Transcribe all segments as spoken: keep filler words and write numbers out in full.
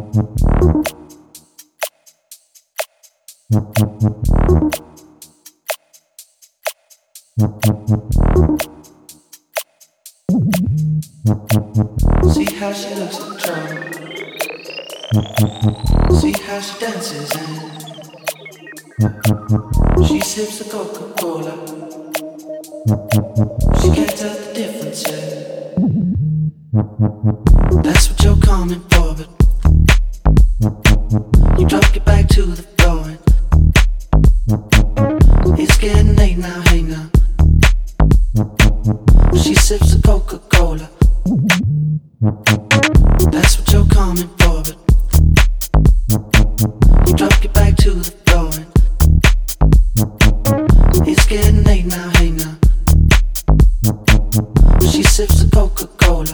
See how she looks in trouble. See how she dances and she sips the Coca-Cola. She can't tell the difference yet. That's what you're coming for, but you drop your back to the floor and it's getting late now, hey now. She sips the Coca-Cola. That's what you're coming for, but you drop your back to the floor and it's getting late now, hey now. She sips the Coca-Cola.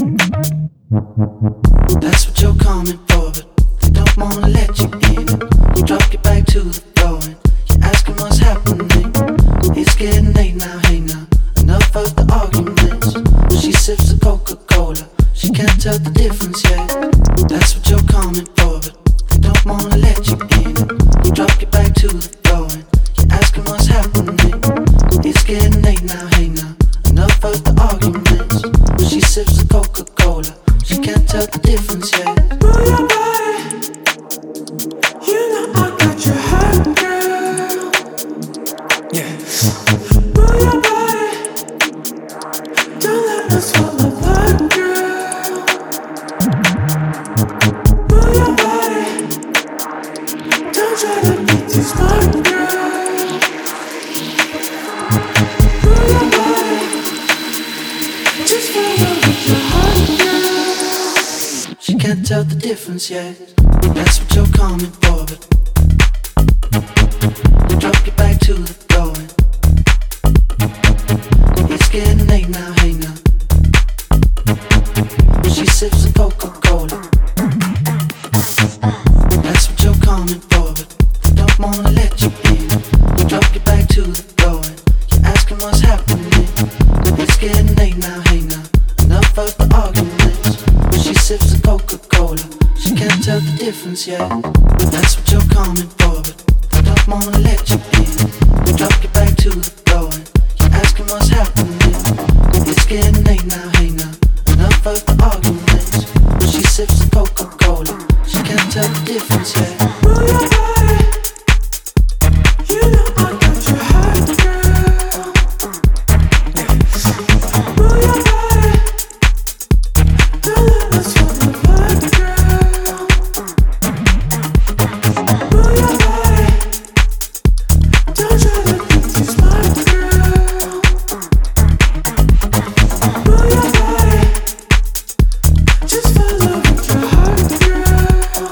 That's what you're coming for, but they don't wanna let you in. You drop your back to the floor and you're asking what's happening. It's getting late now, hey now. Enough of the arguments. She sips the Coca-Cola. She can't tell the difference yet. That's what you're coming for, but they don't wanna let you in. You drop your back to the floor and you're asking what's happening. It's getting late now, hey now. Enough of the arguments. She sips the Coca-Cola. She can't tell the difference yet. Move your body. You know I got your heart, girl. Yeah. Move your body. Don't let us fall apart, girl. Move your body. Don't try to be too smart, girl. Move your body. Just follow with your heart, girl. She can't tell the difference yet. That's what you're coming for, but you drop your back to the floor and it's getting late now, hey now. She sips the Coca-Cola. That's what you're coming for, but they don't wanna let you in. You drop your back to the floor and you're asking what's happening. It's getting late now, hey now. Enough of the arguments. She sips the Coca-Cola. She can't tell the difference yet. That's what you're coming for, but they don't wanna let you in. You drop your back to the floor and you're asking what's happening. It's getting late now, hey now. Enough of the arguments. She sips the Coca-Cola. She can't tell the difference yet. Move your body. You know I got your heart, girl. Move your body. Don't let us fall apart, girl. Move your body. Don't try to be too smart, girl. Move your body. Just follow with your heart, girl.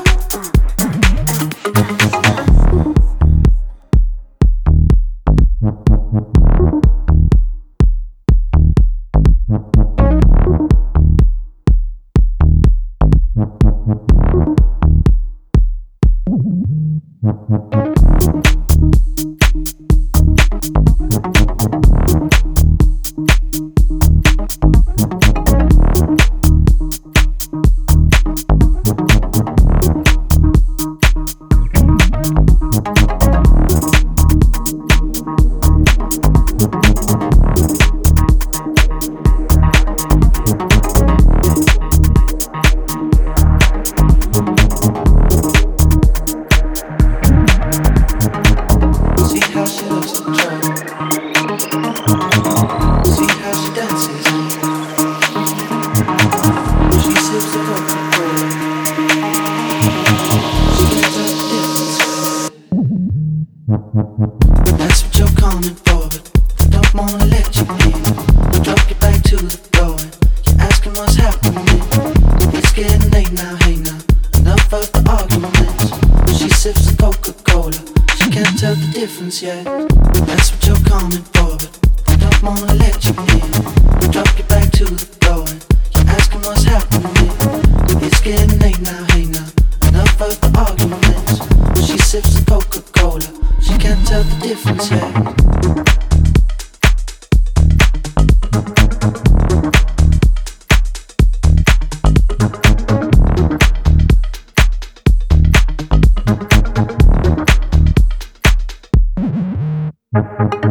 See how she looks in trouble. See how she dances. She sips the Coca-Cola. She can't tell the difference. That's what you're coming for, but they don't wanna let you in. You drop your back to the floor and you're asking what's happening. It's getting late now, hey now. Enough of the arguments. She sips the Coca-Cola. She can't tell the difference yet. That's what you're coming for, but they don't wanna let you in. You drop your back to the floor and you're asking what's happening. It's getting late now, hey now. Enough of the arguments. She sips the Coca-Cola. She can't tell the difference yet. Thank